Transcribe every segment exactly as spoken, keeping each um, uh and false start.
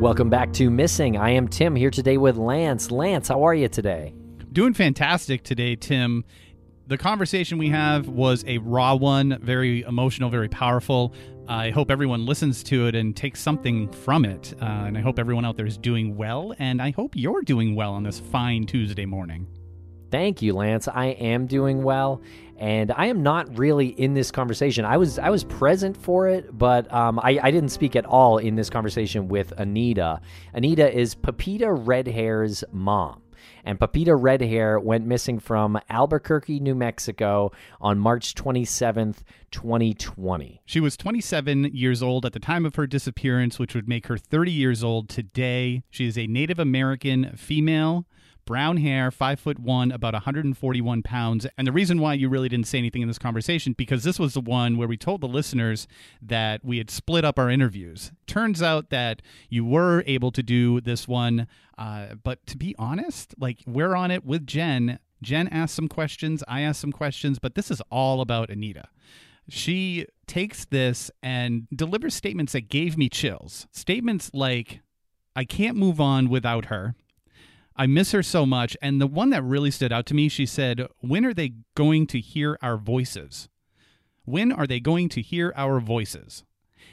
Welcome back to Missing. I am Tim here today with Lance. Lance, how are you today? Doing fantastic today, Tim. The conversation we have was a raw one, very emotional, very powerful. I hope everyone listens to it and takes something from it. Uh, and I hope everyone out there is doing well. And I hope you're doing well on this fine Tuesday morning. Thank you, Lance. I am doing well, and I am not really in this conversation. I was I was present for it, but um, I, I didn't speak at all in this conversation with Anita. Anita is Pepita Redhair's mom. And Pepita Redhair went missing from Albuquerque, New Mexico on March twenty-seventh, twenty twenty. She was twenty-seven years old at the time of her disappearance, which would make her thirty years old today. She is a Native American female, brown hair, five foot one, about one hundred forty-one pounds. And the reason why you really didn't say anything in this conversation, because this was the one where we told the listeners that we had split up our interviews. Turns out that you were able to do this one. Uh, but to be honest, like, we're on it with Jen. Jen asked some questions. I asked some questions, but this is all about Anita. She takes this and delivers statements that gave me chills. Statements like, I can't move on without her. I miss her so much. And the one that really stood out to me, she said, when are they going to hear our voices? When are they going to hear our voices?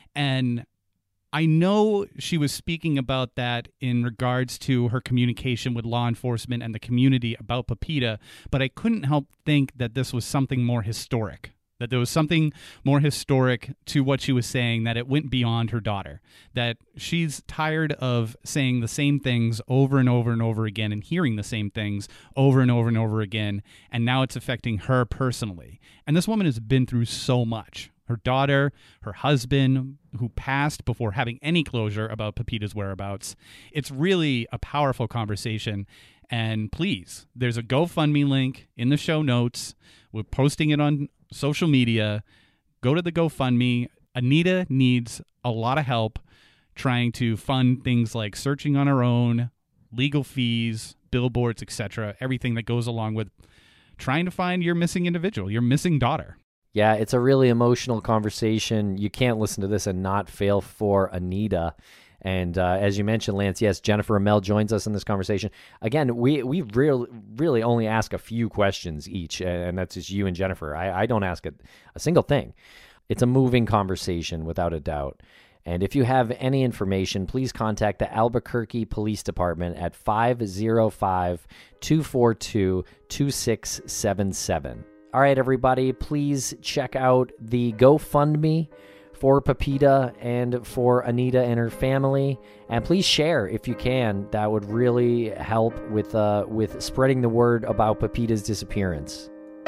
And I know she was speaking about that in regards to her communication with law enforcement and the community about Pepita, but I couldn't help think that this was something more historic. That there was something more historic to what she was saying, that it went beyond her daughter, that she's tired of saying the same things over and over and over again and hearing the same things over and over and over again, and now it's affecting her personally. And this woman has been through so much. Her daughter, her husband, who passed before having any closure about Pepita's whereabouts. It's really a powerful conversation. And please, there's a GoFundMe link in the show notes. We're posting it on social media. Go to the GoFundMe. Anita needs a lot of help trying to fund things like searching on her own, legal fees, billboards, et cetera, everything that goes along with trying to find your missing individual, your missing daughter. Yeah, it's a really emotional conversation. You can't listen to this and not feel for Anita. And uh, as you mentioned, Lance, yes, Jennifer Amell joins us in this conversation. Again, we we really, really only ask a few questions each, and that's just you and Jennifer. I, I don't ask a, a single thing. It's a moving conversation, without a doubt. And if you have any information, please contact the Albuquerque Police Department at five oh five, two four two, two six seven seven. All right, everybody, please check out the GoFundMe for Pepita and for Anita and her family, and please share if you can. That would really help with uh, with spreading the word about Pepita's disappearance.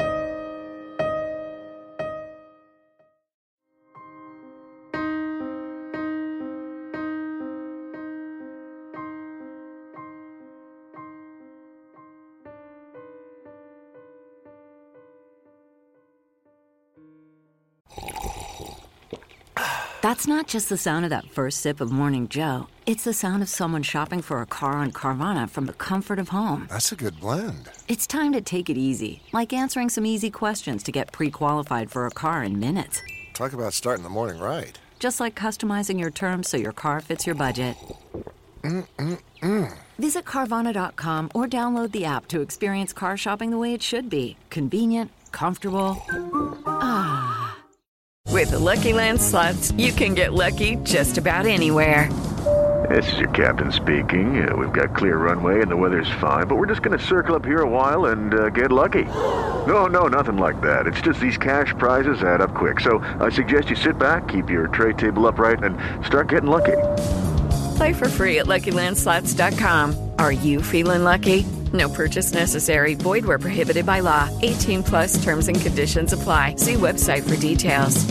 That's not just the sound of that first sip of Morning Joe. It's the sound of someone shopping for a car on Carvana from the comfort of home. That's a good blend. It's time to take it easy, like answering some easy questions to get pre-qualified for a car in minutes. Talk about starting the morning right. Just like customizing your terms so your car fits your budget. Mm-mm-mm. Visit Carvana dot com or download the app to experience car shopping the way it should be. Convenient, comfortable. Ah. With the Lucky Land Slots, you can get lucky just about anywhere. This is your captain speaking. Uh, we've got clear runway and the weather's fine, but we're just going to circle up here a while and uh, get lucky. No, no, nothing like that. It's just these cash prizes add up quick. So I suggest you sit back, keep your tray table upright, and start getting lucky. Play for free at Lucky Land Slots dot com. Are you feeling lucky? No purchase necessary. Void where prohibited by law. eighteen plus terms and conditions apply. See website for details.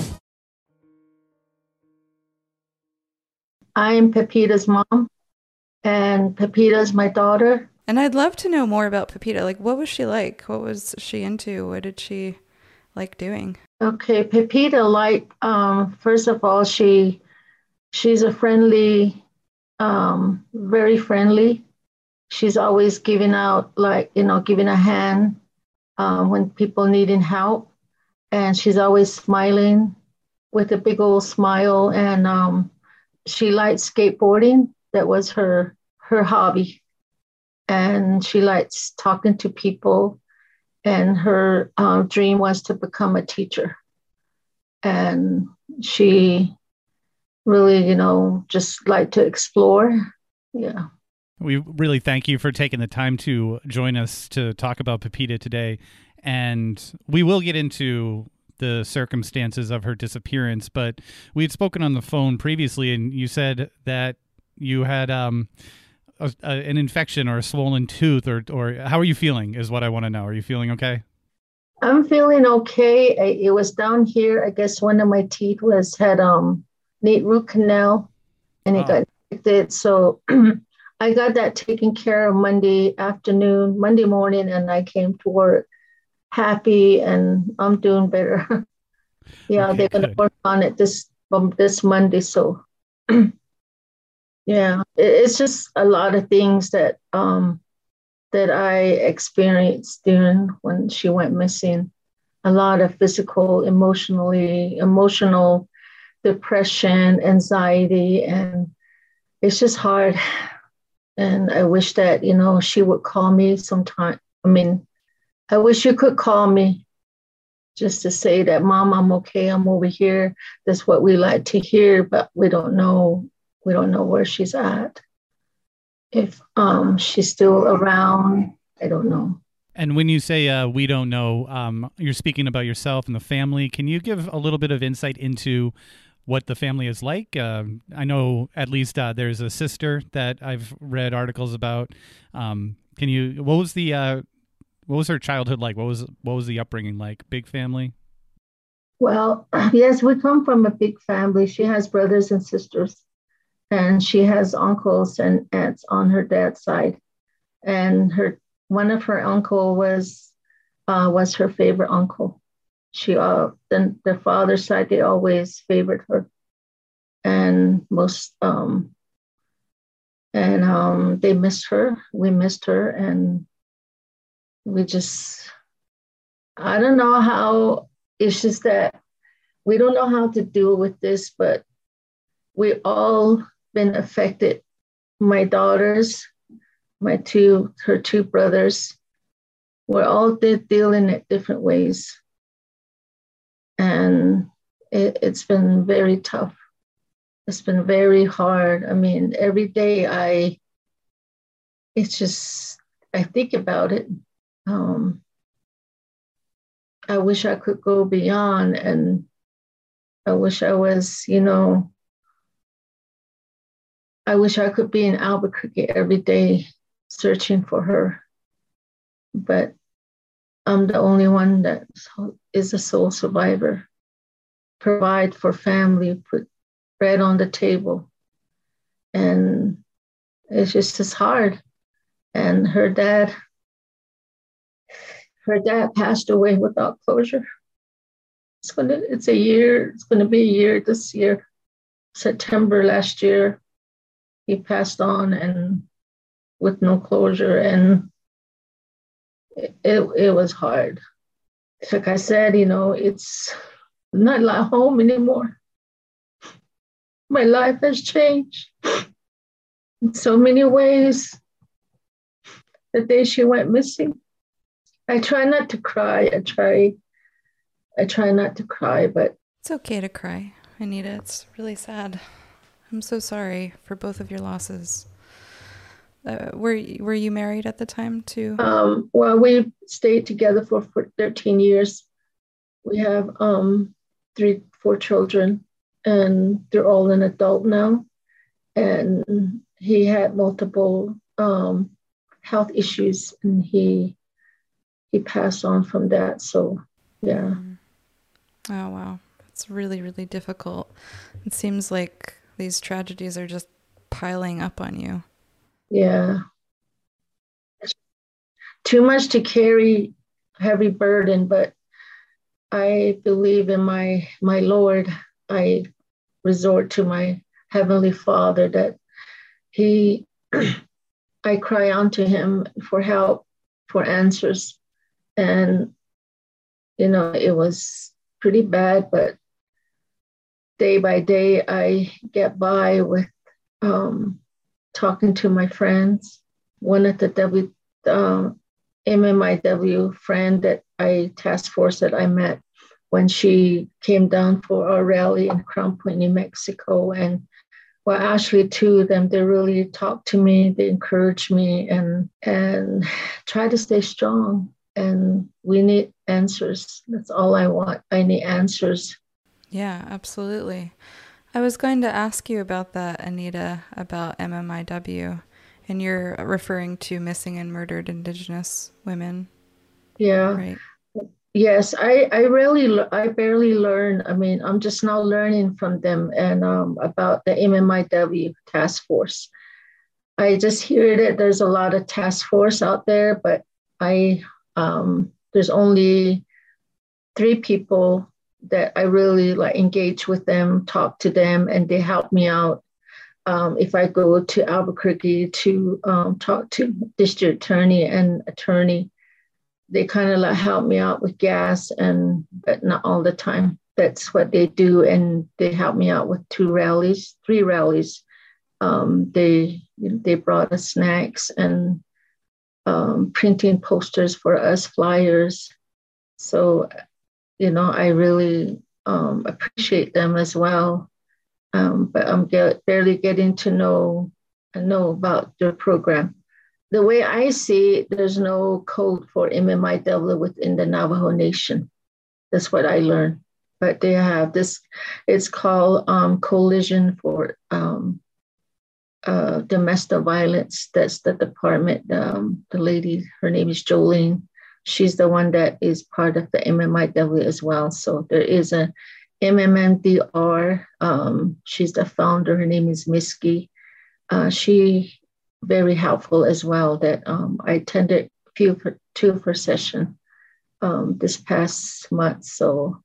I'm Pepita's mom, and Pepita's my daughter. And I'd love to know more about Pepita. Like, what was she like? What was she into? What did she like doing? Okay, Pepita, like, um, first of all, she she's a friendly, um, very friendly. She's always giving out, like, you know, giving a hand um, when people needing help. And she's always smiling with a big old smile. And um, she likes skateboarding. that was her her hobby. And she likes talking to people. And her um, dream was to become a teacher. And she really, you know, just liked to explore. Yeah. We really thank you for taking the time to join us to talk about Pepita today. And we will get into the circumstances of her disappearance, but we had spoken on the phone previously, and you said that you had um, a, a, an infection or a swollen tooth, or, or how are you feeling is what I want to know. Are you feeling okay? I'm feeling okay. I, it was down here. I guess one of my teeth was had um need root canal, and it oh. got infected. So I got that taken care of Monday afternoon, Monday morning, and I came to work happy, and I'm doing better. yeah, okay, they're going to work on it this um, this Monday. So yeah, it, it's just a lot of things that um that I experienced during when she went missing. A lot of physical, emotionally, emotional depression, anxiety, and it's just hard. And I wish that, you know, she would call me sometime. I mean, I wish you could call me just to say that, Mom, I'm okay. I'm over here. That's what we like to hear, but we don't know. We don't know where she's at. If um, she's still around, I don't know. And when you say uh, we don't know, um, you're speaking about yourself and the family. Can you give a little bit of insight into what the family is like? Uh, I know at least uh, there's a sister that I've read articles about. Um, can you? What was the? Uh, what was her childhood like? What was what was the upbringing like? Big family? Well, yes, we come from a big family. She has brothers and sisters. And she has uncles and aunts on her dad's side. And her one of her uncle was uh, was her favorite uncle. She uh, then their father's side, they always favored her. And most um, and um, they missed her. We missed her, and we just I don't know how. It's just that we don't know how to deal with this, but we all been affected. My daughters, my two, her two brothers, we're all dealing it different ways. And it, it's been very tough. It's been very hard. I mean, every day I, it's just, I think about it. Um, I wish I could go beyond, and I wish I was, you know, I wish I could be in Albuquerque every day searching for her. But I'm the only one that is a sole survivor. Provide for family, put bread on the table. And it's just as hard. And her dad, her dad passed away without closure. It's gonna, it's a year, it's gonna be a year this year, September last year. He passed on and with no closure, and it, it, it was hard. Like I said, you know, it's not like home anymore. My life has changed in so many ways. The day she went missing, I try not to cry. I try, I try not to cry, but it's okay to cry, Anita. It's really sad. I'm so sorry for both of your losses. Uh, were were you married at the time too? Um, well, we stayed together for, for thirteen years. We have um, three, four children, and they're all an adult now. And he had multiple um, health issues, and he he passed on from that. So, yeah. Oh, wow. It's really, really difficult. It seems like these tragedies are just piling up on you. Yeah. Too much to carry, heavy burden, but I believe in my my Lord. I resort to my Heavenly Father that he, I cry unto him for help, for answers. And, you know, it was pretty bad, but day by day, I get by with um, talking to my friends. One of the W uh, M M I W friend that I task force that I met when she came down for our rally in Crown Point, New Mexico. And well, actually, two of them, they really talked to me, they encouraged me and and try to stay strong. And we need answers. That's all I want. I need answers. Yeah, absolutely. I was going to ask you about that, Anita, about M M I W, and you're referring to missing and murdered Indigenous women. Yeah. Right. Yes, I, I really, I barely learn. I mean, I'm just now learning from them and um, about the M M I W task force. I just hear that there's a lot of task force out there, but I, um, there's only three people that I really like engage with them, talk to them, and they help me out. Um, if I go to Albuquerque to um, talk to district attorney and attorney, they kind of like help me out with gas, and but not all the time. That's what they do, and they help me out with two rallies, three rallies. Um, they they brought us snacks and um, printing posters for us, flyers. So, you know, I really um, appreciate them as well. Um, but I'm get, barely getting to know know about their program. The way I see it, there's no code for M M I W within the Navajo Nation. That's what I learned. But they have this, it's called um, Coalition for um, uh, Domestic Violence. That's the department, um, the lady, her name is Jolene. She's the one that is part of the M M I W as well. So there is a M M M D R. Um, she's the founder. Her name is Miski. Uh, she very helpful as well. That um, I attended few two of her session um, this past month. So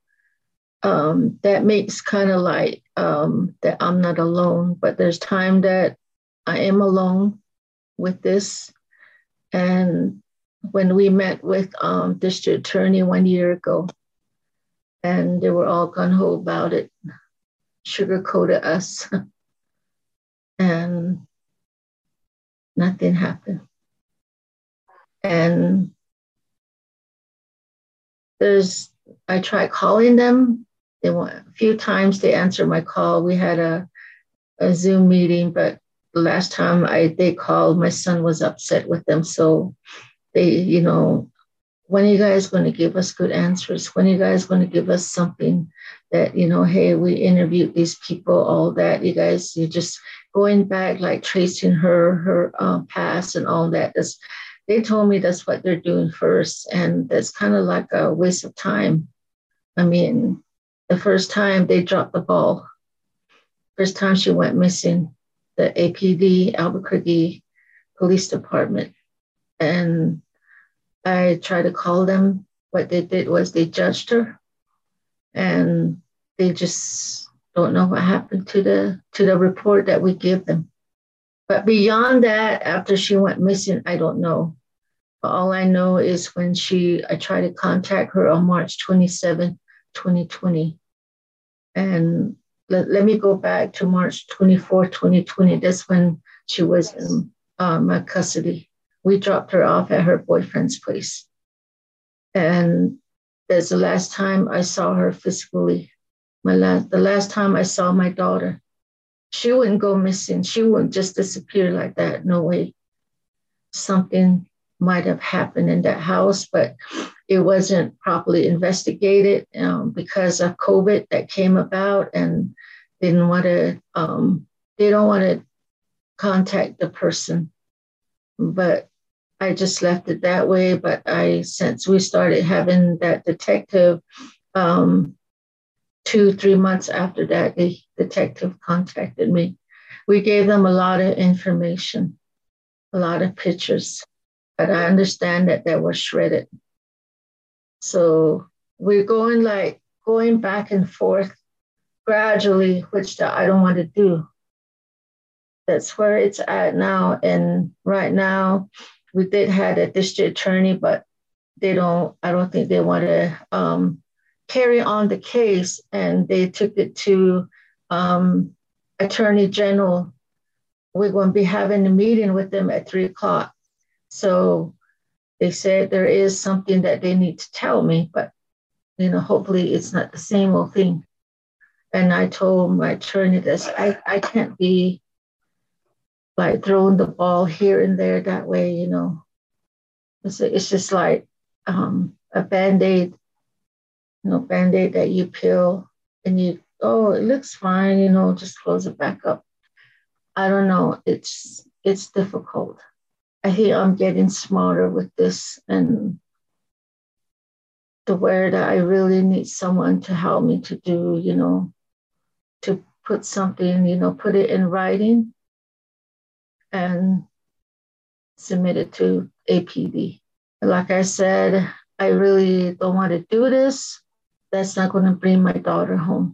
um, that makes kind of like um, that I'm not alone. But there's time that I am alone with this. And when we met with um, district attorney one year ago, and they were all gung-ho about it, sugarcoated us, and nothing happened. And there's, I tried calling them. They want, a few times they answered my call. We had a, a Zoom meeting, but the last time I they called, my son was upset with them. So they, you know, when are you guys going to give us good answers? When are you guys going to give us something that, you know, hey, we interviewed these people, all that. You guys, you're just going back, like tracing her, her uh, past and all that. That's, they told me that's what they're doing first. And that's kind of like a waste of time. I mean, the first time they dropped the ball, first time she went missing, the A P D, Albuquerque Police Department. And I tried to call them. What they did was they judged her, and they just don't know what happened to the to the report that we give them. But beyond that, after she went missing, I don't know. But all I know is when she, I tried to contact her on March twenty-seventh, twenty twenty. And let, let me go back to March twenty-fourth, twenty twenty. That's when she was in uh, my custody. We dropped her off at her boyfriend's place. And that's the last time I saw her physically. My last, the last time I saw my daughter. She wouldn't go missing. She wouldn't just disappear like that. No way. Something might have happened in that house, but it wasn't properly investigated um, because of COVID that came about, and they didn't want to, um, they don't want to contact the person. But I just left it that way. But I, since we started having that detective, um, two, three months after that, the detective contacted me. We gave them a lot of information, a lot of pictures, but I understand that they were shredded. So we're going like going back and forth gradually, which I don't want to do. That's where it's at now. And right now, we did have a district attorney, but they don't, I don't think they want to um, carry on the case. And they took it to um, Attorney General we're going to be having a meeting with them at three o'clock. So they said there is something that they need to tell me, but, you know, hopefully it's not the same old thing. And I told my attorney this, I, I can't be like throwing the ball here and there that way, you know. It's, it's just like um, a Band-Aid, you know, Band-Aid that you peel and you, oh, it looks fine, you know, just close it back up. I don't know. It's it's difficult. I think I'm getting smarter with this, and to where that I really need someone to help me to do, you know, to put something, you know, put it in writing and submit it to A P D. Like I said, I really don't want to do this. That's not going to bring my daughter home.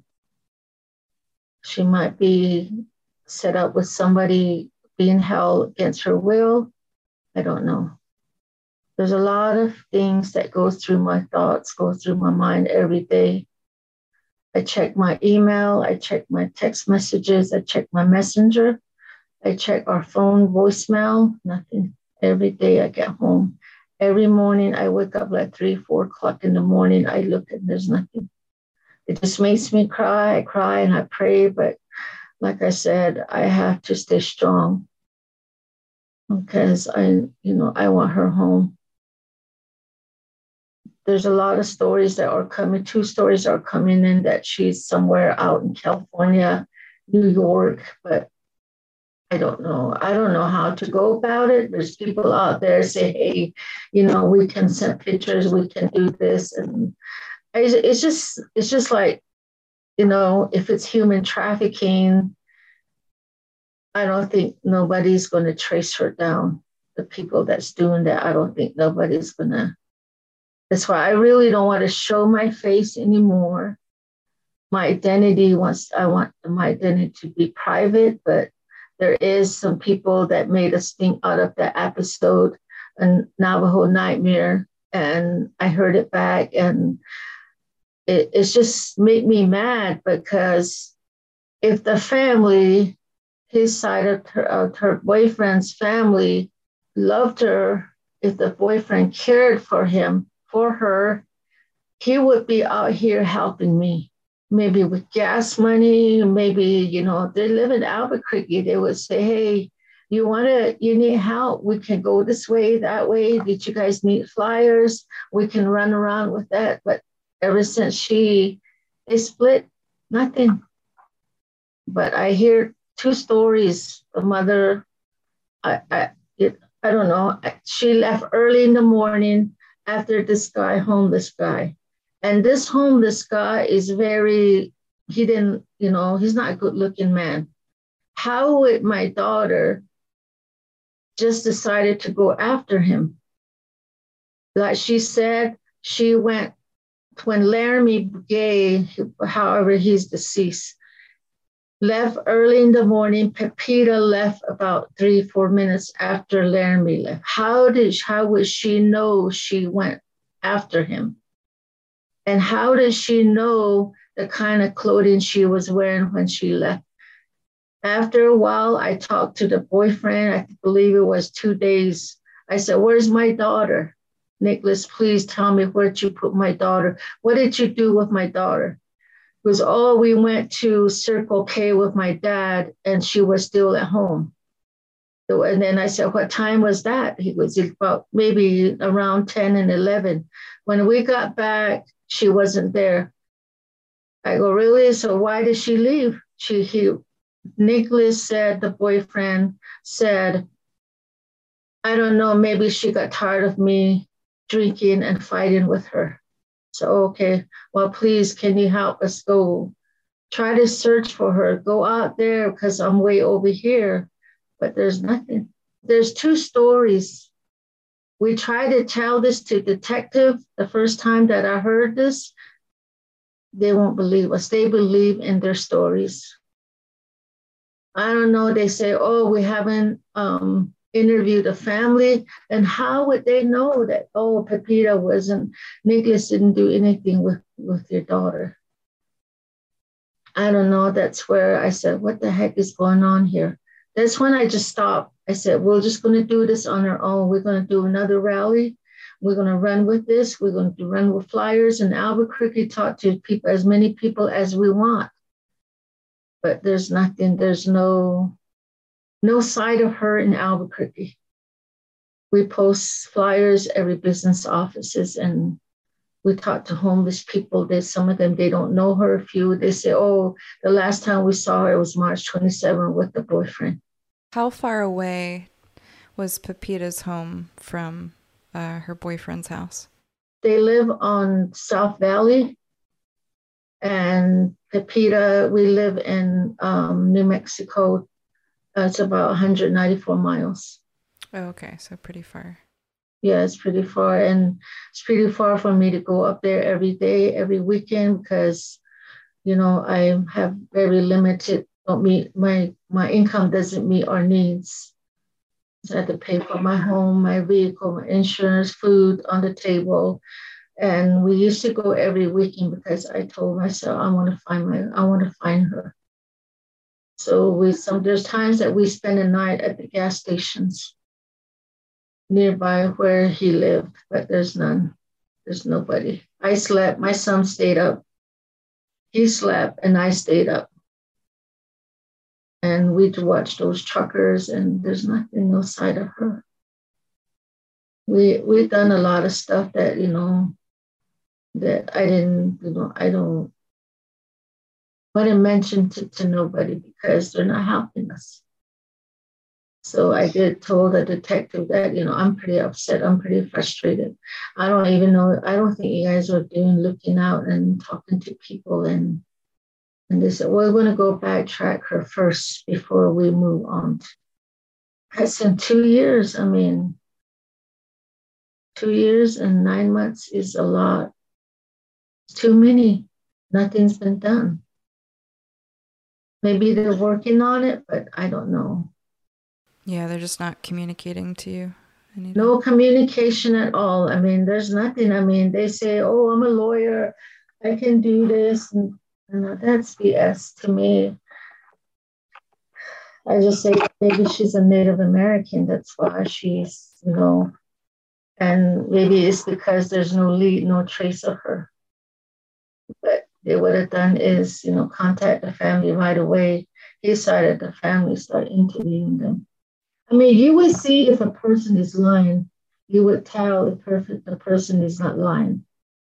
She might be set up with somebody being held against her will. I don't know. There's a lot of things that go through my thoughts, go through my mind every day. I check my email, I check my text messages, I check my messenger, I check our phone voicemail, nothing. Every day I get home. Every morning I wake up like three, four o'clock in the morning, I look and there's nothing. It just makes me cry. I cry and I pray, but like I said, I have to stay strong because I, you know, I want her home. There's a lot of stories that are coming, two stories are coming in that she's somewhere out in California, New York, but I don't know. I don't know how to go about it. There's people out there say, hey, you know, we can send pictures, we can do this. And I, it's just, it's just like, you know, if it's human trafficking, I don't think nobody's going to trace her down. The people that's doing that, I don't think nobody's going to. That's why I really don't want to show my face anymore. My identity wants, I want my identity to be private, but there is some people that made us think out of that episode, a Navajo Nightmare, and I heard it back, and it, it's just made me mad because if the family, his side of her, of her boyfriend's family loved her, if the boyfriend cared for him, for her, he would be out here helping me. Maybe with gas money, maybe, you know, they live in Albuquerque. They would say, hey, you want to, you need help. We can go this way, that way. Did you guys need flyers? We can run around with that. But ever since she, they split, nothing. But I hear two stories. The mother, I, I, it, I don't know. She left early in the morning after this guy, homeless guy. And this homeless guy is very, he didn't, you know, he's not a good looking man. How would my daughter just decided to go after him? Like she said, she went, when Laramie Gay, however, he's deceased, left early in the morning, Pepita left about three, four minutes after Laramie left. How did, how would she know she went after him? And how did she know the kind of clothing she was wearing when she left? After a while, I talked to the boyfriend. I believe it was two days. I said, where's my daughter? Nicholas, please tell me where'd you put my daughter? What did you do with my daughter? It was, oh, we went to Circle K with my dad and she was still at home. So, and then I said, what time was that? He was about maybe around ten and eleven. When we got back, she wasn't there. I go, really? So why did she leave? She, he, Nicholas said, the boyfriend said, I don't know, maybe she got tired of me drinking and fighting with her. So, okay, well, please, can you help us go try to search for her? Go out there because I'm way over here, but there's nothing. There's two stories. We tried to tell this to detective the first time that I heard this. They won't believe us. They believe in their stories. I don't know. They say, oh, we haven't um, interviewed a family. And how would they know that, oh, Pepita wasn't, Nicholas didn't do anything with, with your daughter? I don't know. That's where I said, what the heck is going on here? that's when I just stopped. I said, we're just going to do this on our own. We're going to do another rally. We're going to run with this. We're going to run with flyers in Albuquerque, talk to people, as many people as we want. But there's nothing, there's no, no sight of her in Albuquerque. We post flyers every business offices, and we talk to homeless people. They, some of them, they don't know her. A few, they say, oh, the last time we saw her, it was March twenty-seventh with the boyfriend. How far away was Pepita's home from uh, her boyfriend's house? They live on South Valley, and Pepita, we live in um, New Mexico. Uh, it's about one hundred ninety-four miles. Oh, okay, so pretty far. Yeah, it's pretty far, and it's pretty far for me to go up there every day, every weekend, because, you know, I have very limited, don't meet, my, my income doesn't meet our needs. So I have to pay for my home, my vehicle, my insurance, food on the table. And we used to go every weekend because I told myself, I want to find my, I want to find her. So we, some, there's times that we spend a night at the gas stations nearby where he lived, but there's none. There's nobody. I slept. My son stayed up. He slept, and I stayed up. And we'd watch those truckers, and there's nothing, no sight of her. We we've done a lot of stuff that, you know, that I didn't, you know, I don't want to mention to, to nobody because they're not helping us. So I did told the detective that, you know, I'm pretty upset. I'm pretty frustrated. I don't even know. I don't think you guys are doing looking out and talking to people. And and they said, well, we're going to go backtrack her first before we move on. I said, two years. I mean, two years and nine months is a lot. It's too many. Nothing's been done. Maybe they're working on it, but I don't know. Yeah, they're just not communicating to you. Anita. No communication at all. I mean, there's nothing. I mean, they say, oh, I'm a lawyer. I can do this. And, and that's B S to me. I just say maybe she's a Native American. That's why she's, you know, and maybe it's because there's no lead, no trace of her. But they would have done is, you know, contact the family right away. He decided the family start interviewing them. I mean, you would see if a person is lying. You would tell if perfect the person is not lying.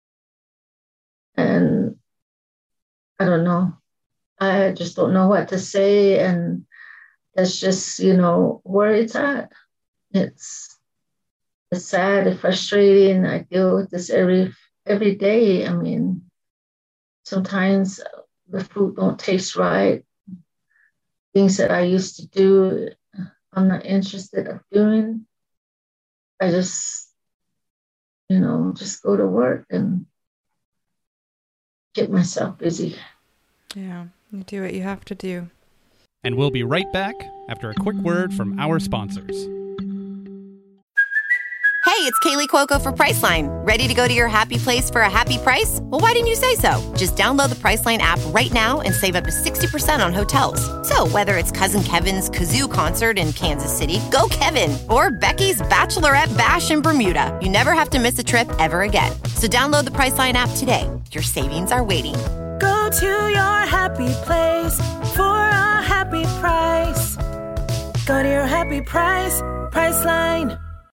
And I don't know. I just don't know what to say. And that's just, you know, where it's at. It's it's sad and frustrating. I deal with this every every day. I mean, sometimes the food don't taste right. Things that I used to do, I'm not interested in doing. I just, you know, just go to work and get myself busy. Yeah, you do what you have to do. And we'll be right back after a quick word from our sponsors. Hey, it's Kaylee Cuoco for Priceline. Ready to go to your happy place for a happy price? Well, why didn't you say so? Just download the Priceline app right now and save up to sixty percent on hotels. So whether it's Cousin Kevin's Kazoo Concert in Kansas City, go Kevin, or Becky's Bachelorette Bash in Bermuda, you never have to miss a trip ever again. So download the Priceline app today. Your savings are waiting. Go to your happy place for a happy price. Go to your happy price, Priceline.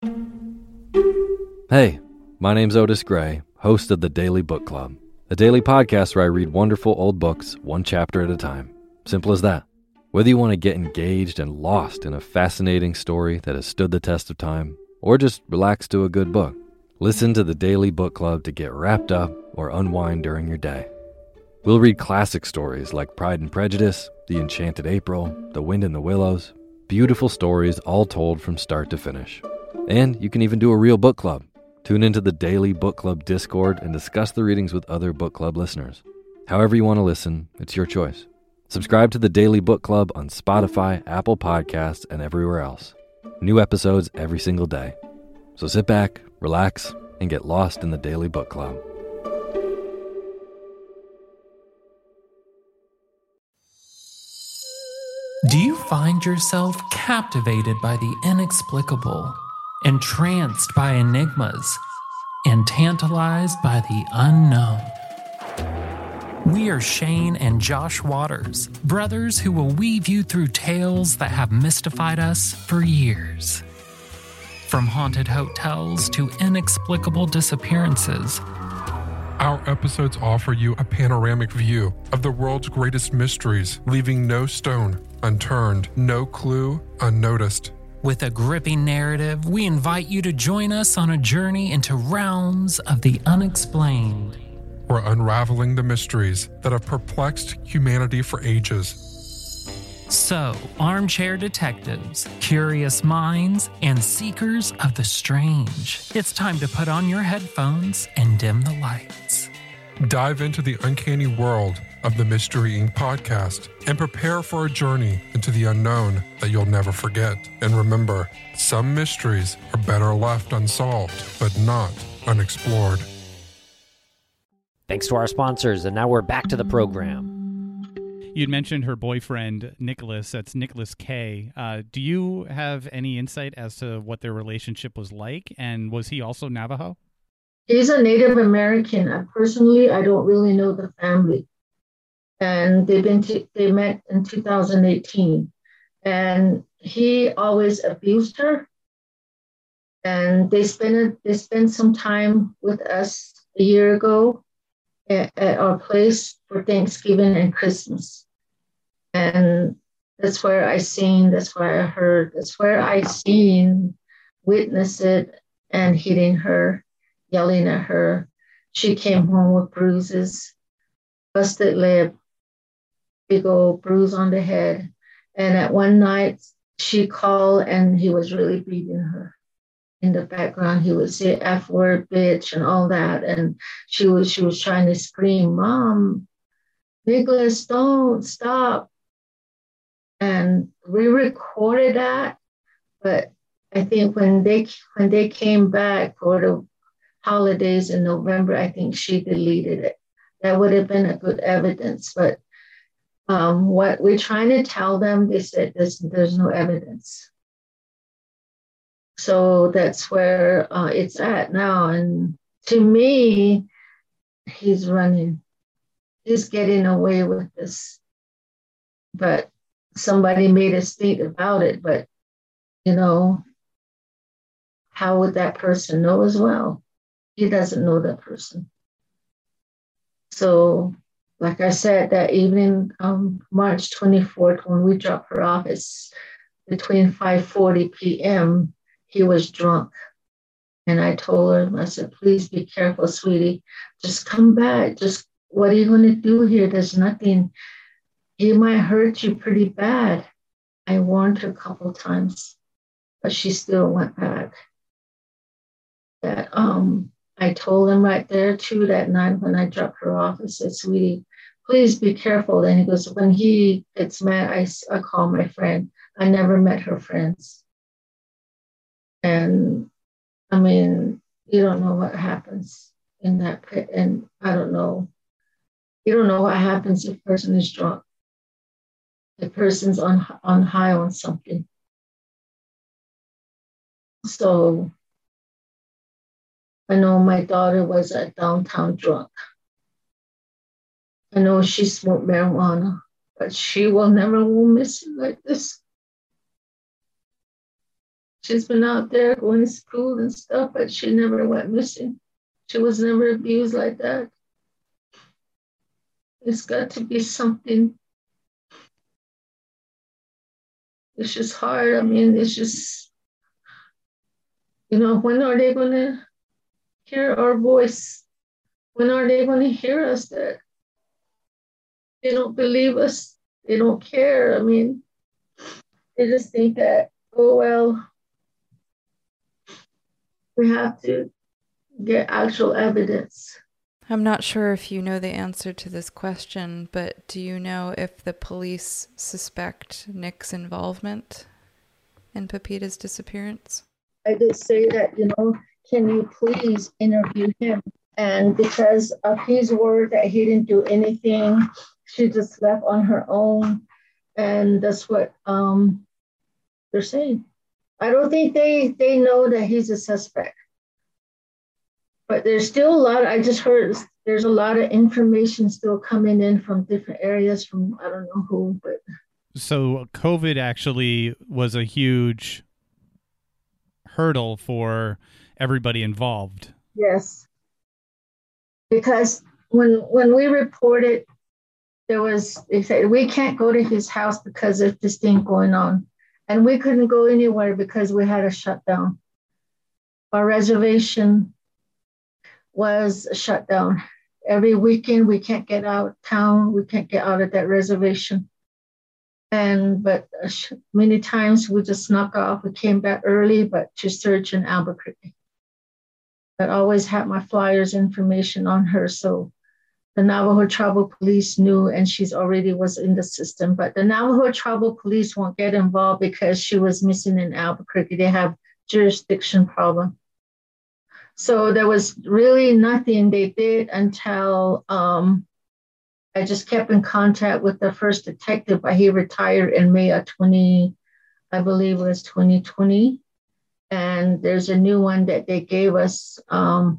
Hey, my name's Otis Gray, host of the Daily Book Club, a daily podcast where I read wonderful old books one chapter at a time. Simple as that. Whether you want to get engaged and lost in a fascinating story that has stood the test of time, or just relax to a good book, listen to the Daily Book Club to get wrapped up or unwind during your day. We'll read classic stories like Pride and Prejudice, The Enchanted April, The Wind in the Willows, beautiful stories all told from start to finish. And you can even do a real book club. Tune into the Daily Book Club Discord and discuss the readings with other book club listeners. However you want to listen, it's your choice. Subscribe to the Daily Book Club on Spotify, Apple Podcasts, and everywhere else. New episodes every single day. So sit back, relax, and get lost in the Daily Book Club. Do you find yourself captivated by the inexplicable, entranced by enigmas, and tantalized by the unknown. We are Shane and Josh Waters, brothers who will weave you through tales that have mystified us for years. From haunted hotels to inexplicable disappearances, our episodes offer you a panoramic view of the world's greatest mysteries, leaving no stone unturned, no clue unnoticed. With a gripping narrative, we invite you to join us on a journey into realms of the unexplained. We're unraveling the mysteries that have perplexed humanity for ages. So, armchair detectives, curious minds, and seekers of the strange, it's time to put on your headphones and dim the lights. Dive into the uncanny world of the Mystery Incorporated podcast and prepare for a journey into the unknown that you'll never forget. And remember, some mysteries are better left unsolved, but not unexplored. Thanks to our sponsors, and now we're back to the program. You'd mentioned her boyfriend, Nicholas. That's Nicholas K. Uh, do you have any insight as to what their relationship was like? And was he also Navajo? He's a Native American. Uh, personally, I don't really know the family. And they've been to, they met in two thousand eighteen. And he always abused her. And they spent, they spent some time with us a year ago at, at our place for Thanksgiving and Christmas. And that's where I seen, that's where I heard, that's where I seen, witnessed it, and hitting her, yelling at her. She came home with bruises, busted lip, big old bruise on the head. And at one night, she called and he was really beating her. In the background, he would say F word, bitch, and all that. And she was, she was trying to scream, Mom, Nicholas, don't stop. And we recorded that, but I think when they when they came back for the holidays in November, I think she deleted it. That would have been a good evidence. But um, what we're trying to tell them, they said there's, there's no evidence. So that's where uh, it's at now. And to me, he's running. He's getting away with this. But somebody made a state about it, but, you know, how would that person know as well? He doesn't know that person. So, like I said, that evening, um, March twenty-fourth, when we dropped her off, it's between five forty p.m., he was drunk. And I told her, I said, please be careful, sweetie. Just come back. Just, what are you going to do here? There's nothing. He might hurt you pretty bad. I warned her a couple of times, but she still went back. That um, I told him right there too that night when I dropped her off, I said, sweetie, please be careful. And he goes, when he gets mad, I, I call my friend. I never met her friends. And I mean, you don't know what happens in that pit. And I don't know. You don't know what happens if a person is drunk. The person's on, on high on something. So I know my daughter was at downtown drunk. I know she smoked marijuana, but she will never go missing like this. She's been out there going to school and stuff, but she never went missing. She was never abused like that. It's got to be something. It's just hard. I mean, it's just, you know, when are they going to hear our voice? When are they going to hear us that they don't believe us? They don't care. I mean, they just think that, oh, well, we have to get actual evidence. I'm not sure if you know the answer to this question, but do you know if the police suspect Nick's involvement in Pepita's disappearance? I did say that, you know, can you please interview him? And because of his word that he didn't do anything, she just left on her own. And that's what um, they're saying. I don't think they, they know that he's a suspect. But there's still a lot, I just heard there's a lot of information still coming in from different areas from, I don't know who, but. So COVID actually was a huge hurdle for everybody involved. Yes. Because when when we reported, there was, they said, we can't go to his house because of this thing going on. And we couldn't go anywhere because we had a shutdown. Our reservation was shut down. Every weekend, we can't get out of town. We can't get out of that reservation. And, but many times we just snuck off. We came back early, but to search in Albuquerque. But I always had my flyers information on her. So the Navajo Tribal Police knew, and she's already was in the system. But the Navajo Tribal Police won't get involved because she was missing in Albuquerque. They have jurisdiction problem. So there was really nothing they did until um, I just kept in contact with the first detective, but he retired in May of twenty, I believe it was twenty twenty. And there's a new one that they gave us. Um,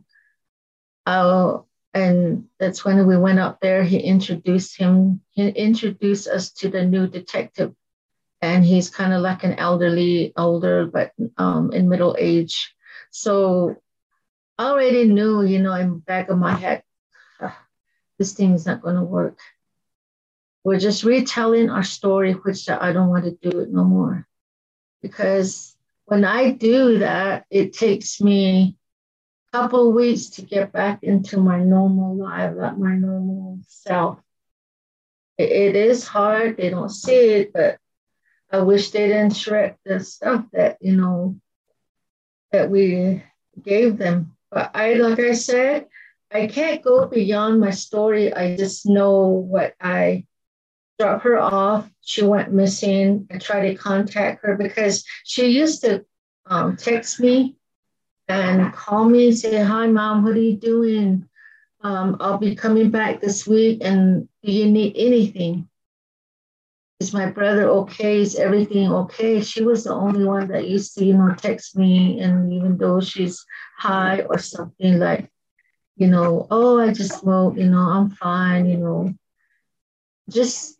uh, and that's when we went up there. He introduced him, he introduced us to the new detective. And he's kind of like an elderly, older, but um, in middle age. So I already knew, you know, in the back of my head, uh, this thing is not going to work. We're just retelling our story, which I don't want to do it no more. Because when I do that, it takes me a couple of weeks to get back into my normal life, like my normal self. It, it is hard. They don't see it, but I wish they didn't shred the stuff that, you know, that we gave them. But I, like I said, I can't go beyond my story. I just know what I dropped her off. She went missing. I tried to contact her because she used to um, text me and call me and say, hi, Mom, what are you doing? Um, I'll be coming back this week. And do you need anything? Is my brother okay? Is everything okay? She was the only one that used to, you know, text me. And even though she's high or something, like, you know, oh, I just smoked, you know, I'm fine, you know, just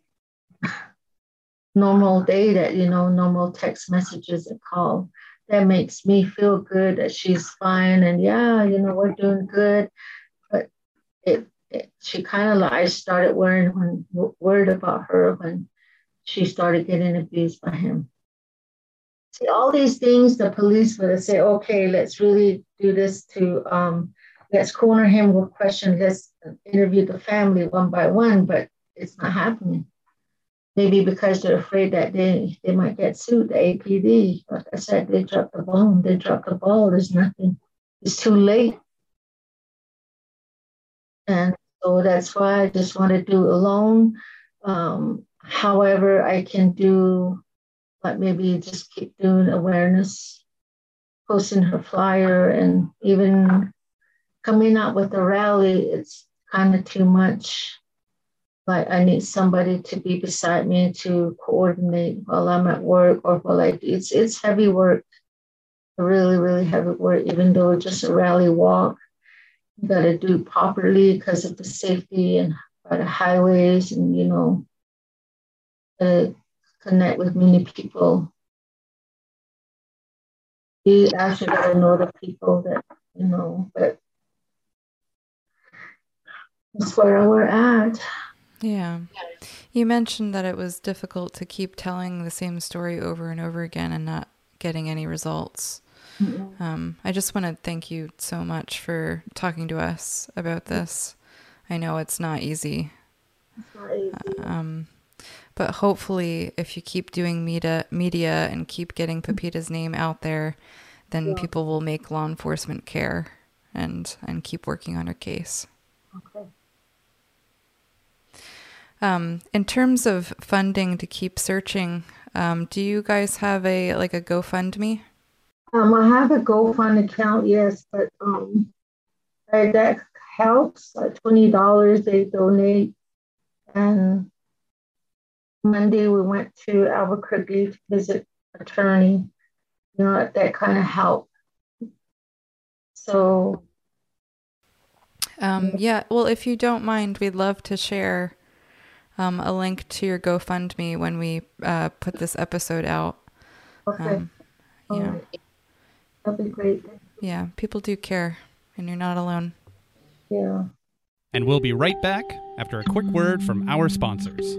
normal day that, you know, normal text messages and call. That makes me feel good that she's fine. And yeah, you know, we're doing good. But it, it she kind of like, I started worrying when worried about her when she started getting abused by him. See, all these things, the police would say, okay, let's really do this to, um, let's corner him with questions, let's interview the family one by one, but it's not happening. Maybe because they're afraid that they, they might get sued, the A P D. Like I said, they dropped the ball, they dropped the ball, there's nothing, it's too late. And so that's why I just want to do alone. Um, However, I can do, like maybe just keep doing awareness, posting her flyer, and even coming out with a rally, it's kind of too much. Like I need somebody to be beside me to coordinate while I'm at work or while I do. It's, it's heavy work, really, really heavy work, even though it's just a rally walk. You got to do it properly because of the safety and by the highways and, you know, Uh, connect with many people. You actually got to know the people that, you know, but that's where we're at. Yeah. You mentioned that it was difficult to keep telling the same story over and over again and not getting any results. Mm-hmm. Um, I just want to thank you so much for talking to us about this. I know it's not easy. It's not easy. Um, But hopefully, if you keep doing media, media and keep getting Pepita's name out there, then yeah. people will make law enforcement care and, and keep working on her case. Okay. Um, in terms of funding to keep searching, um, do you guys have a like a GoFundMe? Um, I have a GoFund account, yes, but um, that helps. Like twenty dollars they donate, and Monday we went to Albuquerque to visit attorney. You know, that kind of helped. So, um, yeah. Well, if you don't mind, we'd love to share um, a link to your GoFundMe when we uh, put this episode out. Okay. Um, yeah. That'd be great. Yeah, people do care, and you're not alone. Yeah. And we'll be right back after a quick word from our sponsors.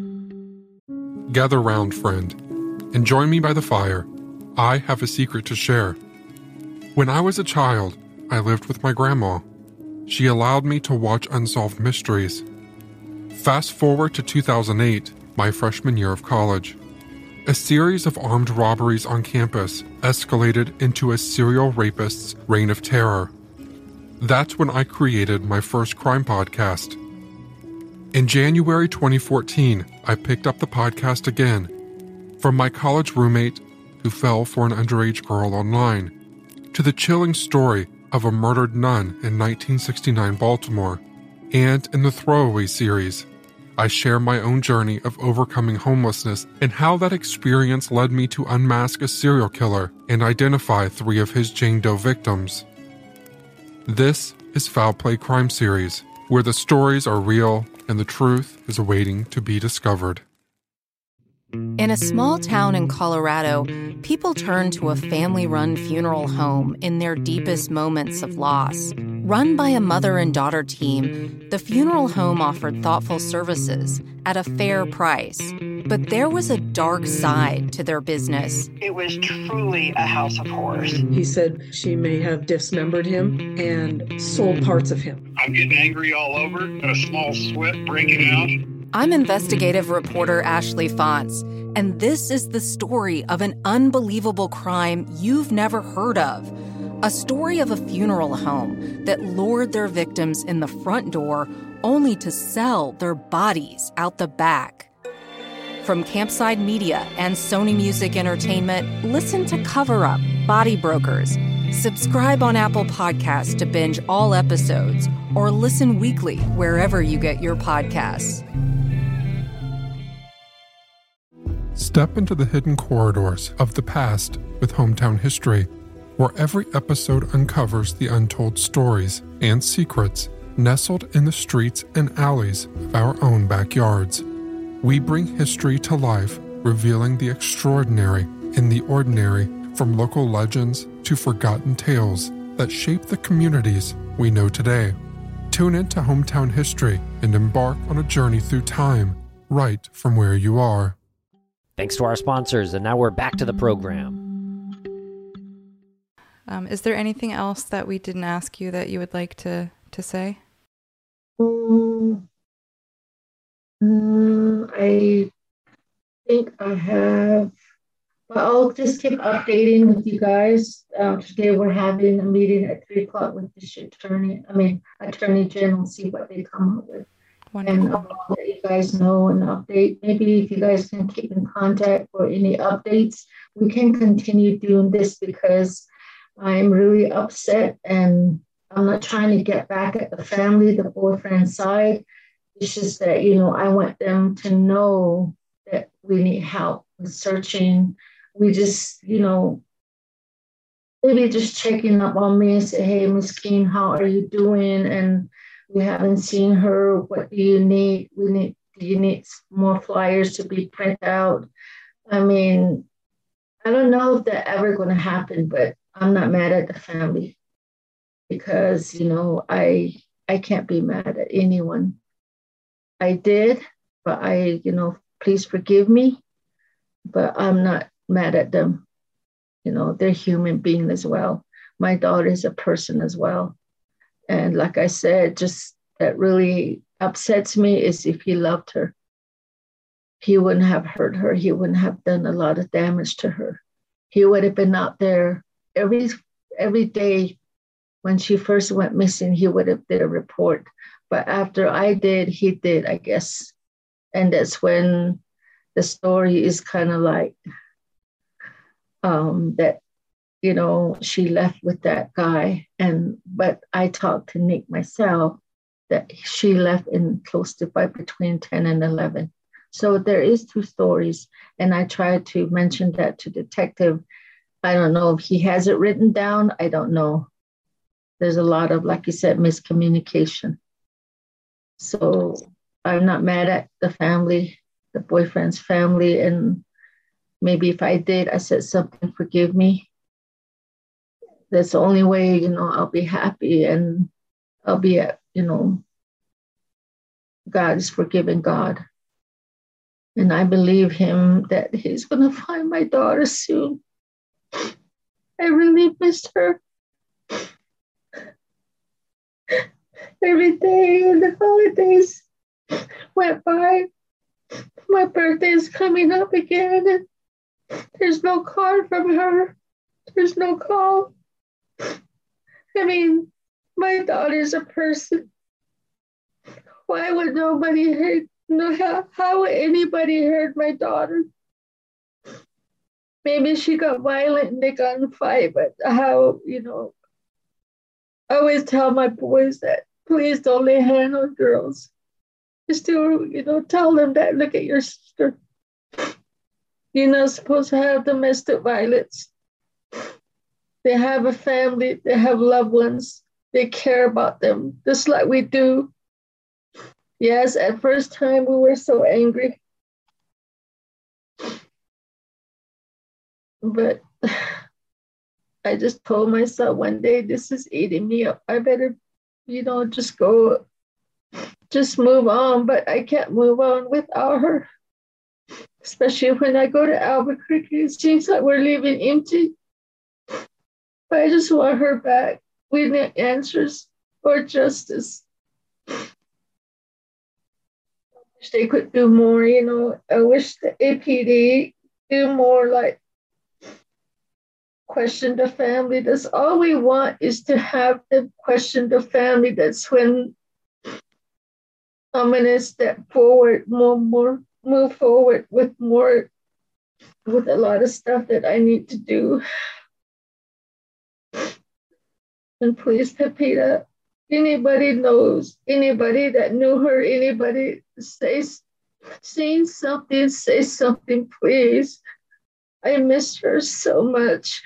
Gather round, friend, and join me by the fire. I have a secret to share. When I was a child, I lived with my grandma. She allowed me to watch unsolved mysteries. Fast forward to two thousand eight, my freshman year of college. A series of armed robberies on campus escalated into a serial rapist's reign of terror. That's when I created my first crime podcast. In January twenty fourteen, I picked up the podcast again. From my college roommate who fell for an underage girl online, to the chilling story of a murdered nun in nineteen sixty-nine Baltimore, and in the Throwaway series, I share my own journey of overcoming homelessness and how that experience led me to unmask a serial killer and identify three of his Jane Doe victims. This is Foul Play Crime Series, where the stories are real and the truth is waiting to be discovered. In a small town in Colorado, people turn to a family-run funeral home in their deepest moments of loss. Run by a mother and daughter team, the funeral home offered thoughtful services at a fair price. But there was a dark side to their business. It was truly a house of horrors. He said she may have dismembered him and sold parts of him. I'm getting angry all over, a small sweat breaking out. I'm investigative reporter Ashley Fonts, and this is the story of an unbelievable crime you've never heard of. A story of a funeral home that lured their victims in the front door only to sell their bodies out the back. From Campside Media and Sony Music Entertainment, listen to Cover Up, Body Brokers. Subscribe on Apple Podcasts to binge all episodes, or listen weekly wherever you get your podcasts. Step into the hidden corridors of the past with Hometown History, where every episode uncovers the untold stories and secrets nestled in the streets and alleys of our own backyards. We bring history to life, revealing the extraordinary in the ordinary, from local legends to forgotten tales that shape the communities we know today. Tune into Hometown History and embark on a journey through time, right from where you are. Thanks to our sponsors, and now we're back to the program. Um, is there anything else that we didn't ask you that you would like to, to say? Um, mm, I think I have, but I'll just keep updating with you guys. Uh, today we're having a meeting at three o'clock with the attorney, I mean, Attorney General, see what they come up with. Wonderful. And I'll let you guys know and update. Maybe if you guys can keep in contact for any updates, we can continue doing this because I'm really upset and I'm not trying to get back at the family, the boyfriend side. It's just that, you know, I want them to know that we need help with searching. We just, you know, maybe just checking up on me and say, hey, Miss Keene, how are you doing? And we haven't seen her. What do you need? We need, do you need more flyers to be printed out? I mean, I don't know if that's ever going to happen, but I'm not mad at the family because, you know, I I can't be mad at anyone. I did, but I, you know, please forgive me, but I'm not mad at them. You know, they're human beings as well. My daughter is a person as well. And like I said, just that really upsets me is if he loved her, he wouldn't have hurt her. He wouldn't have done a lot of damage to her. He would have been out there every every day when she first went missing. He would have did a report. But after I did, he did, I guess. And that's when the story is kind of like um, that, you know, she left with that guy. And but I talked to Nick myself that she left in close to by between ten and eleven. So there is two stories. And I tried to mention that to detective. I don't know if he has it written down. I don't know. There's a lot of, like you said, miscommunication. So I'm not mad at the family, the boyfriend's family. And maybe if I did, I said something, forgive me. That's the only way, you know, I'll be happy and I'll be at, you know, God is forgiving God. And I believe him that he's going to find my daughter soon. I really missed her. Every day and the holidays went by. My birthday is coming up again. And there's no card from her. There's no call. I mean, my daughter's a person. Why would nobody hurt? No, how, how would anybody hurt my daughter? Maybe she got violent and they got in a fight, but how, you know, I always tell my boys that please don't lay hand on girls. Just to, you know, tell them that, look at your sister. You're not supposed to have domestic violence. They have a family, they have loved ones, they care about them, just like we do. Yes, at first time we were so angry. But I just told myself one day, this is eating me up. I better, you know, just go, just move on. But I can't move on without her. Especially when I go to Albuquerque, it seems like we're leaving empty. But I just want her back. We need answers or justice. I wish they could do more, you know. I wish the A P D do more, like question the family. That's all we want, is to have them question the family. That's when I'm gonna step forward more, more, move forward with more, with a lot of stuff that I need to do. And please, Pepita, anybody knows, anybody that knew her, anybody say, say something, say something, please. I miss her so much.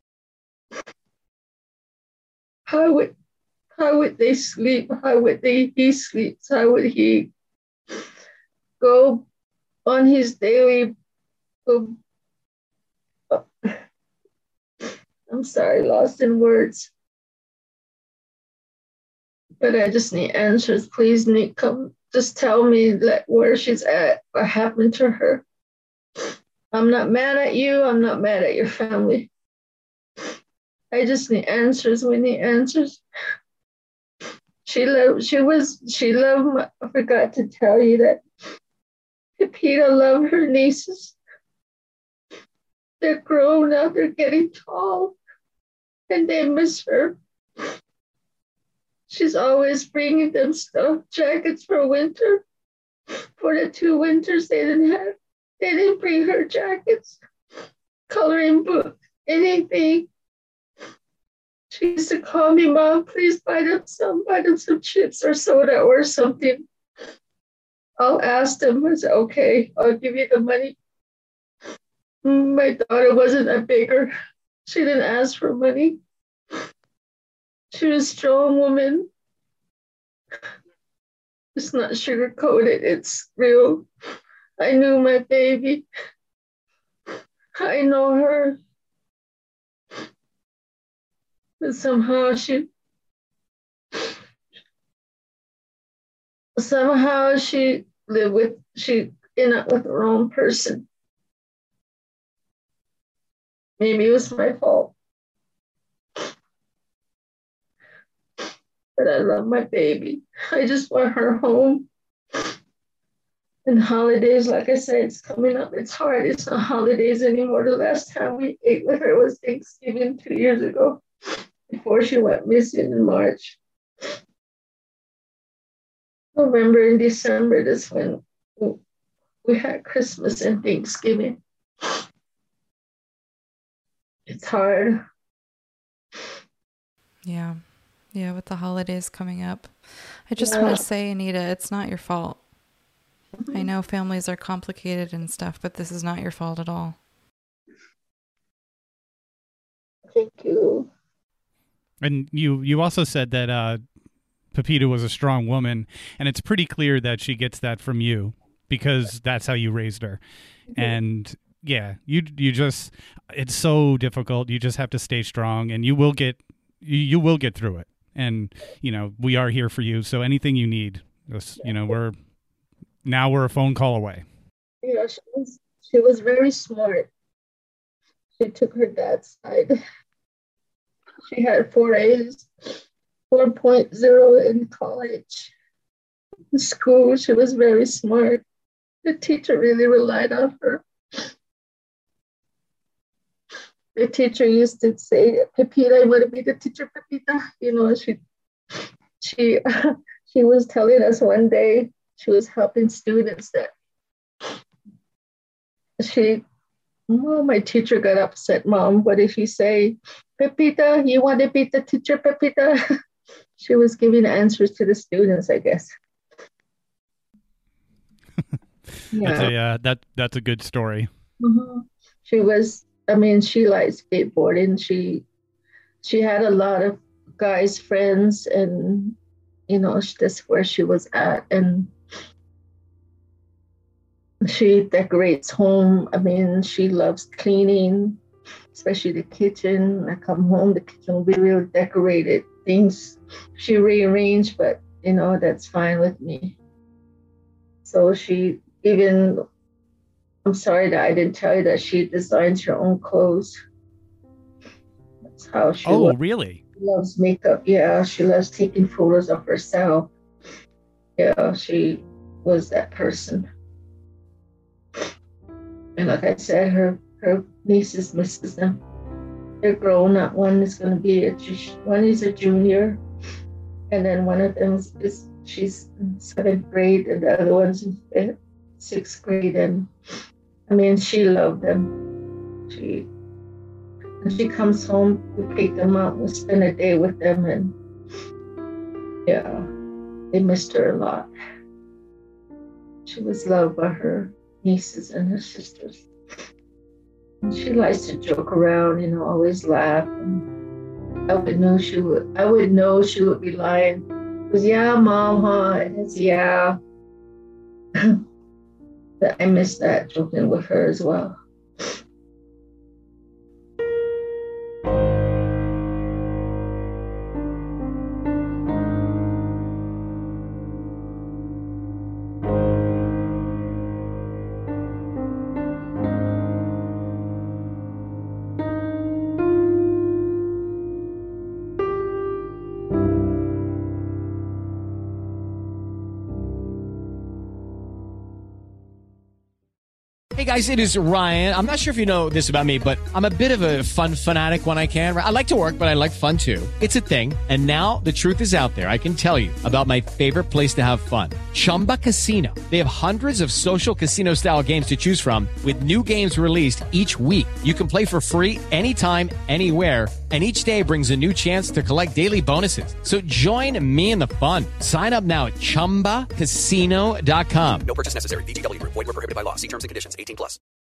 How would, how would they sleep? How would they, he sleeps? How would he go on his daily, go, I'm sorry, lost in words. But I just need answers. Please, Nick, come, just tell me like where she's at, what happened to her. I'm not mad at you. I'm not mad at your family. I just need answers. We need answers. She loved, she was, she loved, my, I forgot to tell you that Pepita loved her nieces. They're grown now, they're getting tall, and they miss her. She's always bringing them stuff, jackets for winter. For the two winters they didn't have, they didn't bring her jackets, coloring book, anything. She used to call me, Mom, please buy them some, buy them some chips or soda or something. I'll ask them. I said, okay, I'll give you the money. My daughter wasn't a beggar. She didn't ask for money. She was a strong woman. It's not sugar-coated, it's real. I knew my baby. I know her. But somehow she, somehow she lived with, she ended up with the wrong person. Maybe it was my fault. But I love my baby. I just want her home. And holidays, like I said, it's coming up. It's hard. It's not holidays anymore. The last time we ate with her was Thanksgiving two years ago, before she went missing in March. November and December, that's when we had Christmas and Thanksgiving. It's hard. Yeah. Yeah, with the holidays coming up. I just Yeah. want to say, Anita, it's not your fault. I know families are complicated and stuff, but this is not your fault at all. Thank you. And you, you also said that uh, Pepita was a strong woman, and it's pretty clear that she gets that from you because that's how you raised her. Mm-hmm. And yeah, you you just it's so difficult. You just have to stay strong, and you will get you, you will get through it. And you know we are here for you. So anything you need, just, you know we're now we're a phone call away. Yeah, she was she was very smart. She took her dad's side. She had four A's, four point oh in college. In school, she was very smart. The teacher really relied on her. The teacher used to say, Pepita, I want to be the teacher, Pepita. You know, she she she was telling us one day, she was helping students that she, well, my teacher got upset, Mom. What did she say? Pepita, you want to be the teacher, Pepita? She was giving answers to the students, I guess. Yeah. That's a, uh, that, that's a good story. Mm-hmm. She was, I mean, she liked skateboarding. She, she had a lot of guys' friends, and, you know, that's where she was at. And she decorates home. I mean, she loves cleaning, especially the kitchen. I come home, the kitchen will be real decorated. Things she rearranged, but, you know, that's fine with me. So she even, I'm sorry that I didn't tell you that she designs her own clothes. That's how she Oh, loves, really? loves makeup. Yeah, she loves taking photos of herself. Yeah, she was that person. And like I said, her, her nieces misses them. They're grown up. One is going to be, a, one is a junior. And then one of them is, is she's in seventh grade, and the other one's in sixth grade. And I mean, she loved them. She, when she comes home, we pick them up, we spend a day with them, and yeah, they missed her a lot. She was loved by her nieces and her sisters. And she likes to joke around, you know, always laugh. And I would know she would. I would know she would be lying. It was, yeah, Mom, huh? And it's, yeah. But I miss that, joking with her as well. Hey guys, it is Ryan. I'm not sure if you know this about me, but I'm a bit of a fun fanatic when I can. I like to work, but I like fun too. It's a thing. And now the truth is out there. I can tell you about my favorite place to have fun. Chumba Casino. They have hundreds of social casino style games to choose from with new games released each week. You can play for free anytime, anywhere. And each day brings a new chance to collect daily bonuses. So join me in the fun. Sign up now at chumba casino dot com. No purchase necessary. V G W Group. Void where prohibited by law. See terms and conditions. eighteen plus.